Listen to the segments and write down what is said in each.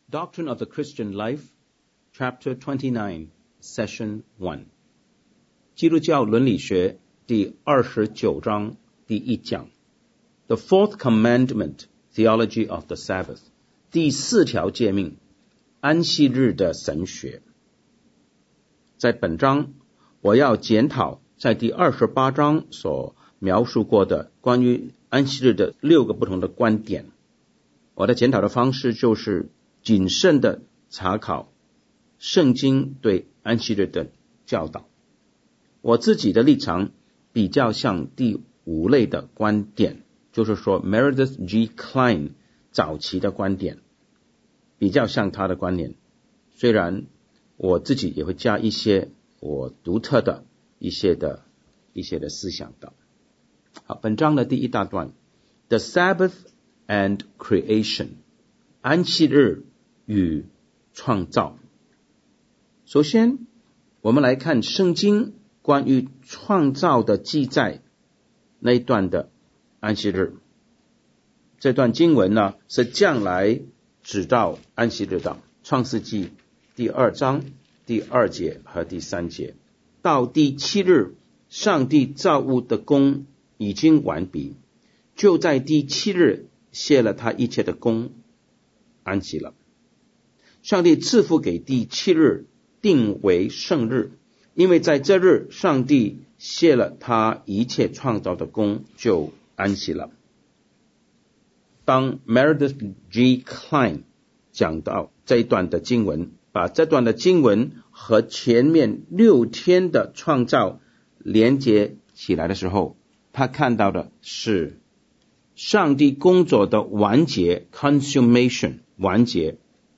Doctrine of the Christian Life, Chapter 29, Session 1. 基督教伦理学第29章第一讲 The Fourth Commandment, Theology of the Sabbath. 第四条诫命，安息日的神学。在本章，我要检讨在第28章所描述过的关于安息日的6个不同的观点。我的检讨的方式就是谨慎的查考圣经对安息日的教导。我自己的立场比较像第5类的观点，就是说 Meredith G. Kline 早期的观点，比较像他的观点，虽然我自己也会加一些我独特的一些的思想的。好，本章的第一大段 The Sabbath and Creation， 安息日与创造。首先我们来看圣经关于创造的记载那一段的安息日。这段经文呢是将来指到安息日的，创世纪第2章第2节和第3节。到第7日，上帝造物的工已经完毕，就在第7日歇了他一切的工，安息了。上帝赐福给第7日定为圣日，因为在这日上帝歇了他一切创造的工，就安息了。当 Meredith G. Kline 讲到这一段的经文，把这段的经文和前面6天的创造连接起来的时候，他看到的是上帝工作的完结 consummation 完结，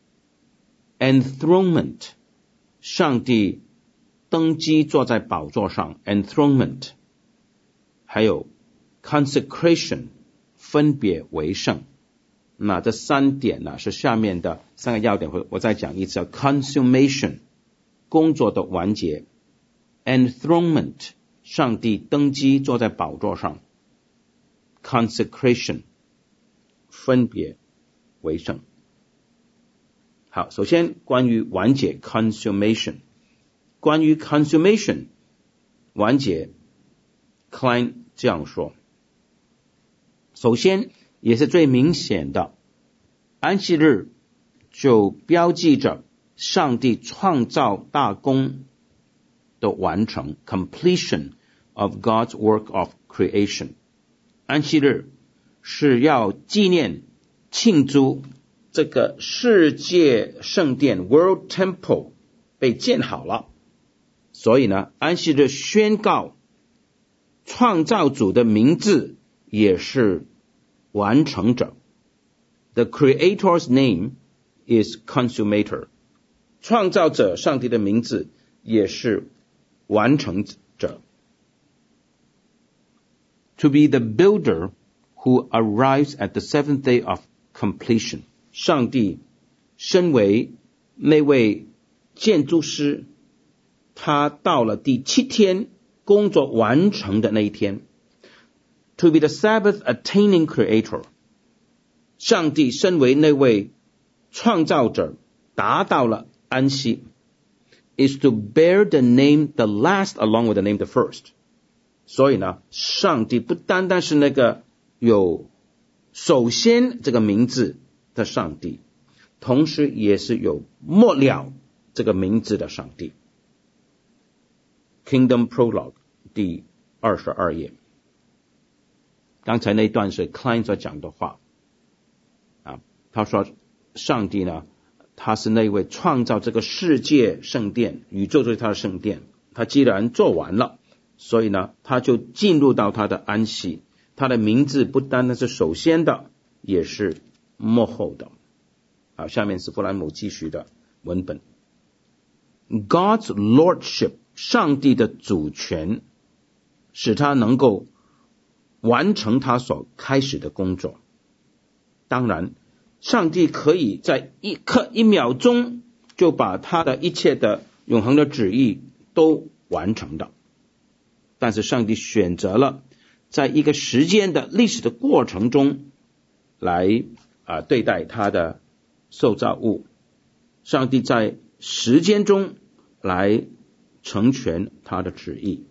enthronement 上帝登基坐在宝座上 enthronement， 还有 consecration 分别为圣。那这3点呢是下面的3个要点，我再讲一次。consummation 工作的完结， enthronement 上帝登基坐在宝座上， consecration 分别为圣。好，首先关于完结 consummation， 关于 consummation 完结 Kline 这样说。首先也是最明显的，安息日就标记着上帝创造大功的完成 completion of God's work of creation。 安息日是要纪念庆祝这个世界圣殿 World Temple 被建好了，所以呢，安息日宣告创造主的名字也是完成者。 The Creator's name is consummator， 创造者上帝的名字也是完成者。 To be the builder who arrives at the seventh day of completion， 上帝身为那位建筑师，他到了第7天工作完成的那一天。 To be the Sabbath attaining creator， 上帝身为那位创造者，达到了安息。 is to bear the name the last along with the name the first， 所以呢，上帝不单单是那个有首先这个名字的上帝，同时也是有末了这个名字的上帝。 Kingdom Prologue 第22页。刚才那一段是 Kline 所讲的话他说上帝呢，他是那位创造这个世界圣殿，宇宙就是他的圣殿，他既然做完了，所以呢，他就进入到他的安息。他的名字不单单是首先的，也是末后的。好，下面是布兰姆继续的文本。 God's lordship， 上帝的主权使他能够完成他所开始的工作。当然上帝可以在一刻一秒钟就把他的一切的永恒的旨意都完成的，但是上帝选择了在一个时间的历史的过程中来对待他的受造物， 上帝在时间中来成全他的旨意。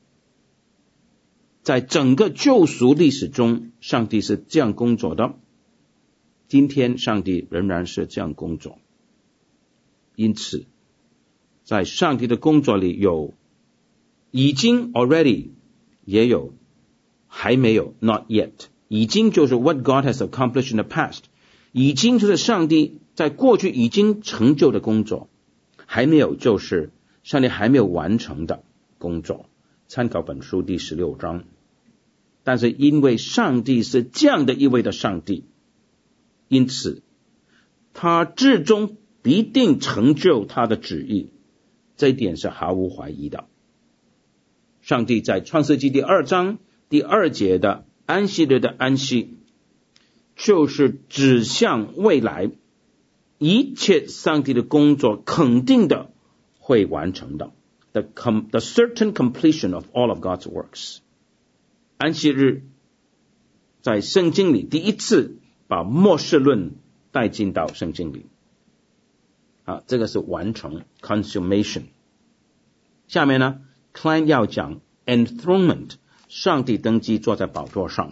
在整个救赎历史中，上帝是这样工作的，今天上帝仍然是这样工作。因此在上帝的工作里，有已经 already， 也有还没有 not yet。 已经就是 what God has accomplished in the past， 已经就是上帝在过去已经成就的工作，还没有就是上帝还没有完成的工作。参考本书第16章。但是因为上帝是这样的一位的上帝，因此他至终必定成就他的旨意，这一点是毫无怀疑的。上帝在创世纪第2章第2节的安息日的安息，就是指向未来一切上帝的工作肯定的会完成的 the certain completion of all of God's works。 安息日在圣经里第一次把末世论带进到圣经里，这个是完成 consummation。 下面呢 Klein 要讲 enthronement， 上帝登基坐在宝座上。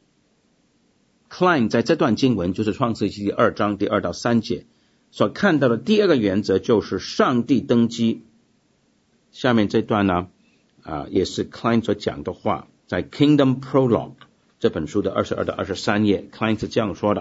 Klein 在这段经文就是创世纪第2章第2到3节所看到的第二个原则，就是上帝登基。下面这段呢也是 Klein 所讲的话，在 Kingdom Prologue 这本书的22到23页 Klein 是这样说的。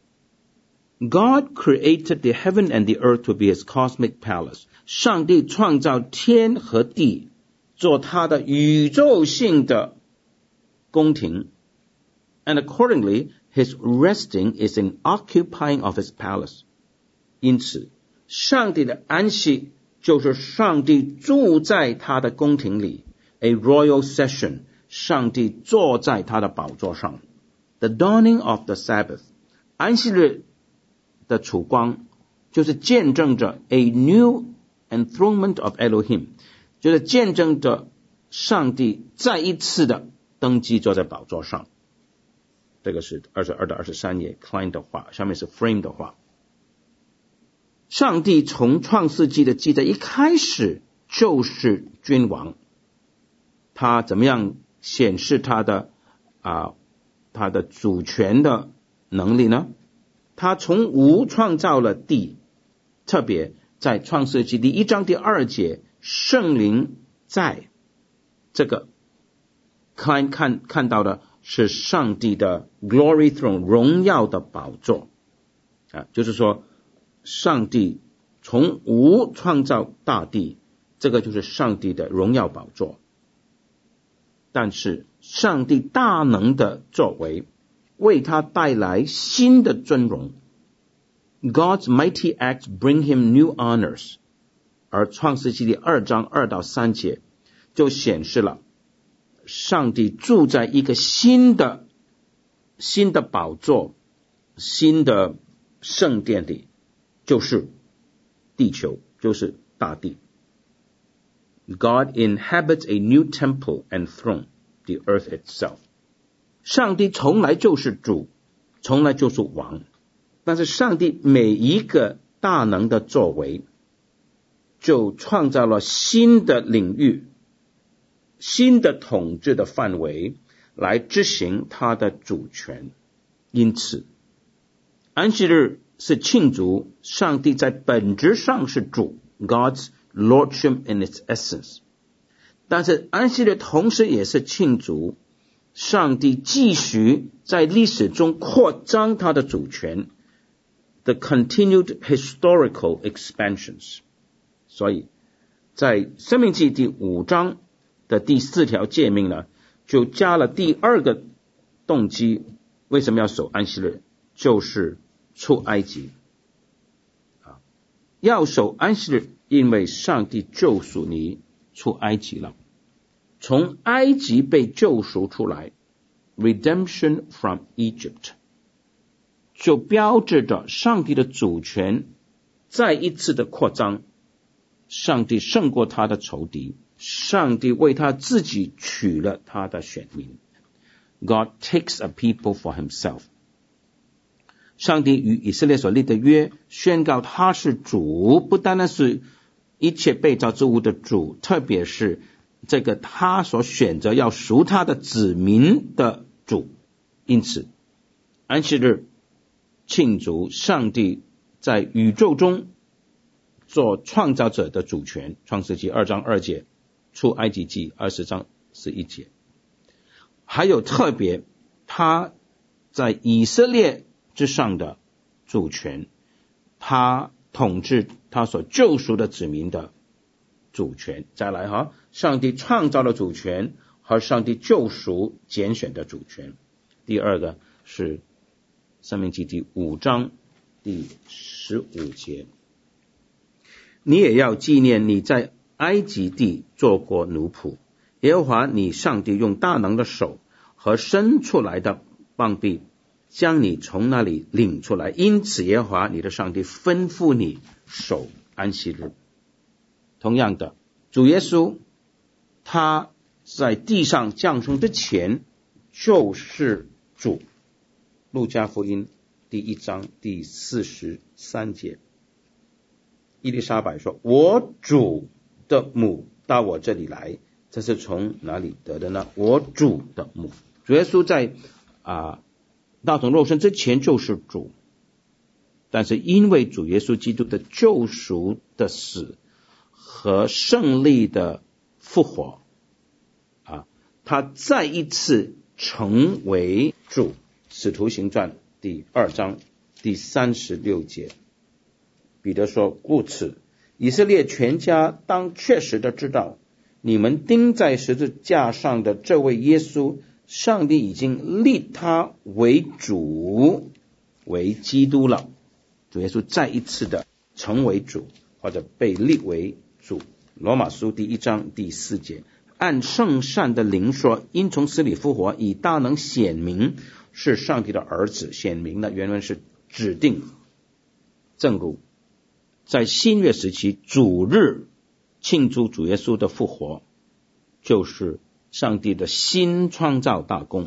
God created the heaven and the earth to be his cosmic palace。 上帝创造天和地做他的宇宙性的宫廷， and accordingly his resting is in occupying of his palace。 因此上帝的安息就是上帝住在他的宫廷里， a royal session， 上帝坐在他的宝座上。 The dawning of the Sabbath， 安息日的曙光就是见证着 a new enthronement of Elohim， 就是见证着上帝再一次的登基坐在宝座上。这个是22到23页 Klein 的话，下面是 Frame 的话。上帝从创世纪的记载一开始就是君王，他怎么样显示他的主权的能力呢？他从无创造了地，特别在创世纪第1章第2节，圣灵在，这个 Klein 看到的是上帝的 glory throne， 荣耀的宝座就是说上帝从无创造大地，这个就是上帝的荣耀宝座。但是上帝大能的作为为他带来新的尊荣， God's mighty acts bring him new honors。 而创世纪第2章2到3节就显示了上帝住在一个新的宝座，新的圣殿里，就是地球，就是大地。 God inhabits a new temple and throne, the earth itself。 上帝从来就是主，从来就是王，但是上帝每一个大能的作为就创造了新的领域，新的统治的范围来执行他的主权。因此安息日是庆祝上帝在本质上是主， God's lordship in its essence。 但是安息日同时也是庆祝上帝继续在历史中扩张他的主权， the continued historical expansions。 所以在申命记第5章的第4条诫命呢，就加了第2个动机，为什么要守安息日，就是出埃及要守安息日，因为上帝救赎你出埃及了，从埃及被救赎出来， redemption from Egypt， 就标志着上帝的主权再一次的扩张。上帝胜过他的仇敌，上帝为他自己取了他的选民， God takes a people for himself。 上帝与以色列所立的约，宣告他是主，不单单是一切被造之物的主，特别是这个他所选择要赎他的子民的主。因此安息日庆祝上帝在宇宙中做创造者的主权，创世纪2章2节，出埃及记20章11节。还有特别他在以色列之上的主权，他统治他所救赎的子民的主权。再来上帝创造的主权和上帝救赎拣选的主权。第二个是申命记第5章第15节，你也要纪念你在埃及地做过奴仆，耶和华你上帝用大能的手和伸出来的膀臂将你从那里领出来，因此耶和华你的上帝吩咐你守安息日。同样的，主耶稣他在地上降生之前就是主。路加福音第1章第43节，伊丽莎白说，我主的母到我这里来，这是从哪里得的呢？我主的母。主耶稣在道成肉身之前就是主，但是因为主耶稣基督的救赎的死和胜利的复活他再一次成为主。使徒行传第2章第36节，彼得说，故此以色列全家当确实的知道，你们钉在十字架上的这位耶稣，上帝已经立他为主，为基督了。主耶稣再一次的成为主，或者被立为主。罗马书第1章第4节，按圣善的灵说，因从死里复活，以大能显明是上帝的儿子。显明的原文是指定。正如在新约时期主日庆祝主耶稣的复活，就是上帝的新创造大功。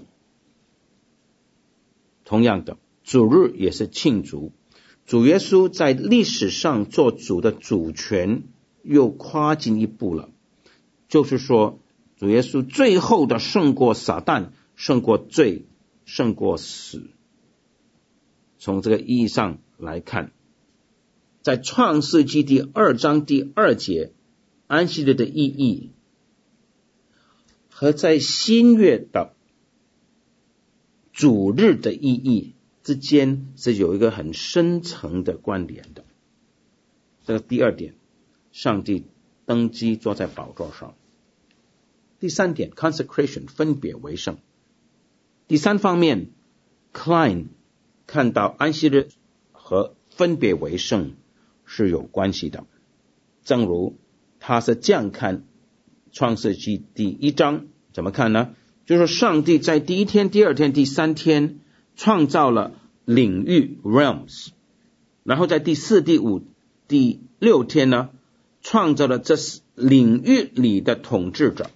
同样的，主日也是庆祝主耶稣在历史上做主的主权又跨进一步了，就是说主耶稣最后的胜过撒旦，胜过罪，胜过死。从这个意义上来看，在创世纪第2章第2节安息日的意义，和在新约的主日的意义之间是有一个很深层的关联的。这个第二点，上帝登基坐在宝座上。第三点 consecration 分别为圣。第三方面 Klein 看到安息日和分别为圣是有关系的，正如他是这样看创世纪第1章，怎么看呢？就是上帝在第一天、第二天、第三天创造了领域 realms， 然后在第4、第5、第6天呢，创造了这领域里的统治者。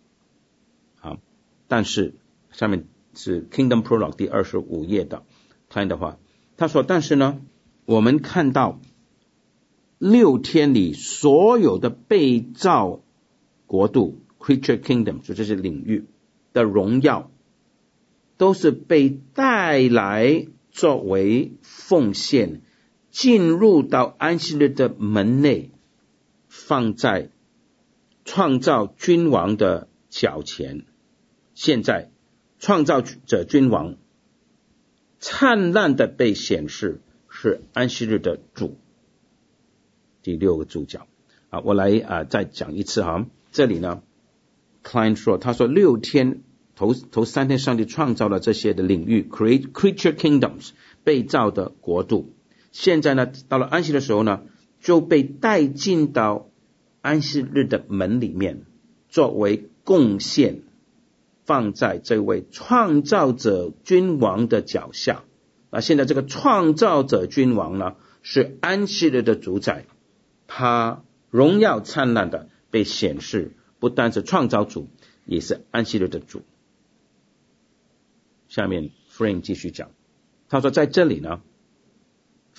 但是下面是 Kingdom Prologue 第25页的看的话，他说，但是呢，我们看到6天里所有的被造国度 creature kingdom， 就这些领域的荣耀都是被带来作为奉献，进入到安息日的门内，放在创造君王的脚前。现在创造者君王灿烂的被显示是安息日的主。第6个主角我来再讲一次这里呢 Klein 说，他说6天头3天上帝创造了这些的领域 creature kingdoms 被造的国度，现在呢到了安息的时候呢，就被带进到安息日的门里面，作为贡献，放在这位创造者君王的脚下。现在这个创造者君王呢，是安息日的主宰，他荣耀灿烂的被显示，不单是创造主，也是安息日的主。下面 Frame 继续讲，他说在这里呢，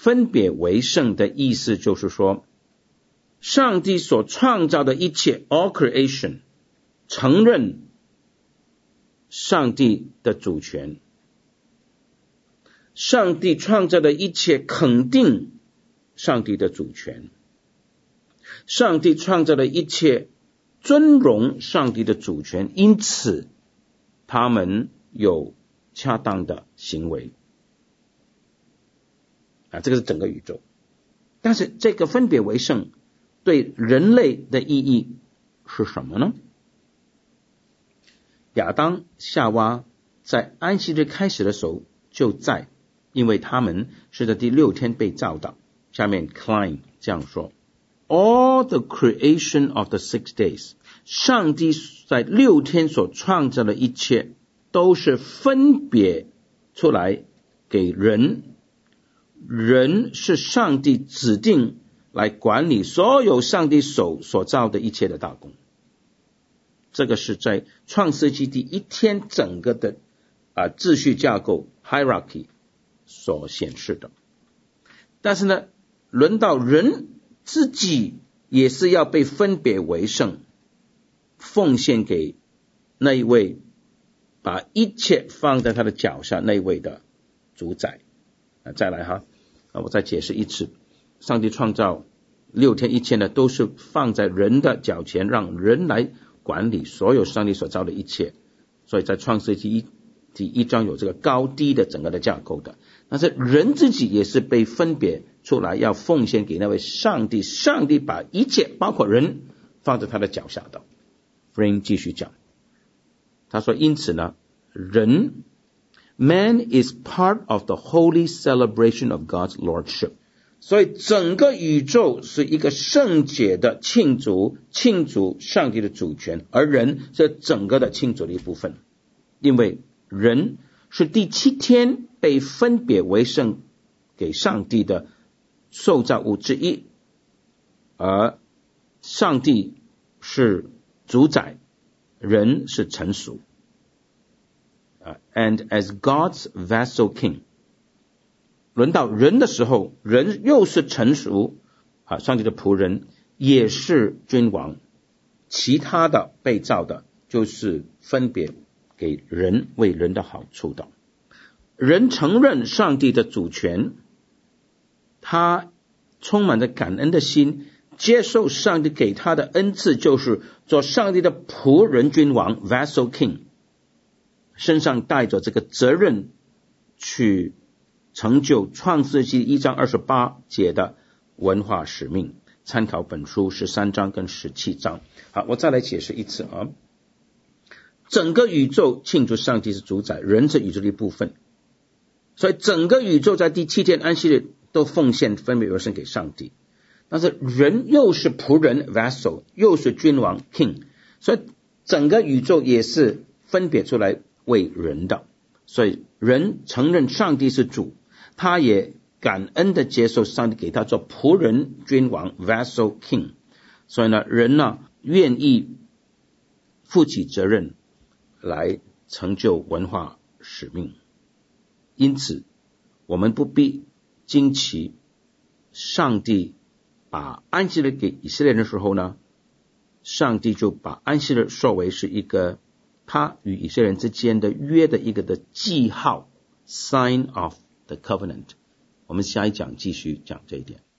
分别为圣的意思就是说，上帝所创造的一切 all creation 承认上帝的主权，上帝创造的一切肯定上帝的主权，上帝创造的一切尊荣上帝的主权，因此他们有恰当的行为这个是整个宇宙。但是这个分别为圣对人类的意义是什么呢？亚当夏娃在安息日开始的时候就在，因为他们是在第6天被造的。下面 Klein 这样说， All the creation of the 6 days， 上帝在6天所创造的一切都是分别出来给人，人是上帝指定来管理所有上帝手所造的一切的大功。这个是在创世纪第1天整个的秩序架构 hierarchy 所显示的。但是呢，轮到人自己也是要被分别为圣，奉献给那一位把一切放在他的脚下那一位的主宰。再来我再解释一次，上帝创造6天1天的都是放在人的脚前，让人来管理所有上帝所造的一切。所以在创世纪第1章有这个高低的整个的架构的。但是人自己也是被分别出来要奉献给那位上帝，上帝把一切包括人放在他的脚下的。福音继续讲，他说因此呢，人 Man is part of the holy celebration of God's lordship， 所以整个宇宙是一个圣洁的庆祝上帝的主权，而人是整个的庆祝的一部分。因为人是第7天被分别为圣给上帝的受造物之一，而上帝是主宰，人是臣属。And as God's vessel king， 轮到人的时候，人又是臣属上帝的仆人，也是君王。其他的被造的就是分别给人，为人的好处的。人承认上帝的主权，他充满着感恩的心，接受上帝给他的恩赐，就是做上帝的仆人君王 vessel king， 身上带着这个责任去成就创世纪1章28节的文化使命。参考本书13章跟17章。好，我再来解释一次整个宇宙庆祝上帝是主宰，人是宇宙的一部分，所以整个宇宙在第7天安息日都奉献分别为圣给上帝。但是人又是仆人 vessel， 又是君王 king， 所以整个宇宙也是分别出来为人的。所以人承认上帝是主，他也感恩的接受上帝给他做仆人君王 vessel king。 所以呢，人呢愿意负起责任来成就文化使命。因此我们不必惊奇，上帝把安息日给以色列人的时候呢，上帝就把安息日说为是一个他与以色列人之间的约的一个的记号 sign of the covenant。 我们下一讲继续讲这一点。